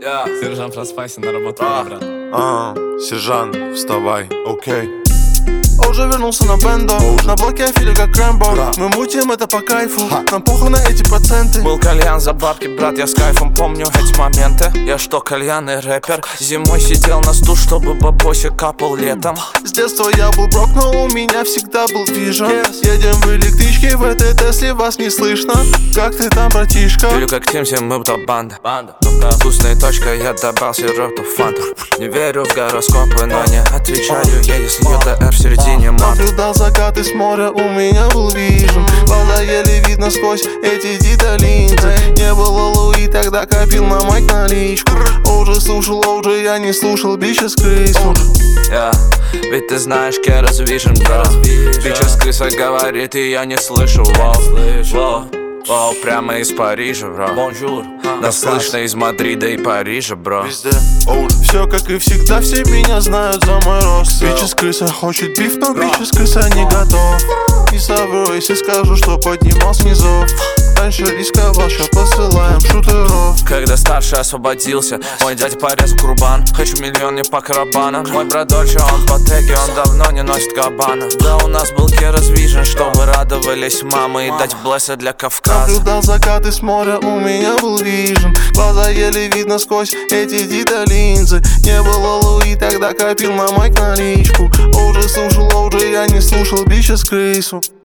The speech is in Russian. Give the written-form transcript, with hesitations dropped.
Сержант, проспайся, на работу пора, брат. Сержант, вставай, окей. Уже вернулся на бендо, на блоке афили как Рэмбо. Мы мутим это по кайфу, нам похуй на эти проценты. Был кальян за бабки, брат, я с кайфом помню эти моменты. Я что, кальянный рэпер? Зимой сидел на стул, чтобы бабося капал летом. С детства я был брок, но у меня всегда был вижен. Едем в электричке, в этой Тесле вас не слышно. Как ты там, братишка? Пилю как Тимси, мы будто банда. Вкусная точка, я добавил сиропу фанту. Не верю в гороскопы, но не отвечаю я, если ЮТР в середине мата. Наблюдал закаты с моря, у меня был вижен. Глаза еле видно сквозь эти диталинзы. Не было Луи, тогда копил на майк наличку. Уже слушал, уже я не слушал, бича с крысу. Ведь ты знаешь, Керас Вижн, бро. Бича с крысой говорит, и я не слышу. Воу, прямо из Парижа, бро. Нас слышно из Мадрида и Парижа, бро. Везде, все как и всегда, все меня знают за мой рост. Бича с крысой хочет биф, но бича с крысой не готов. Не совру, если скажу, что поднимал снизу. Раньше рисковал, сейчас посылаем шутеров. Когда старший освободился, мой дядя порез курбан. Хочу миллион не по карабанам. Мой брат Дольче, он по теге, он давно не носит кабана. Да, у нас был Керас Вижн, чтобы радовались мамы и дать блесса для Кавказа. Наблюдал закаты с моря, у меня был вижен. Глаза еле видно сквозь эти диталинзы. Не было Луи, тогда копил на майк наличку. Уже слушал, уже я не слушал, бича с крысу.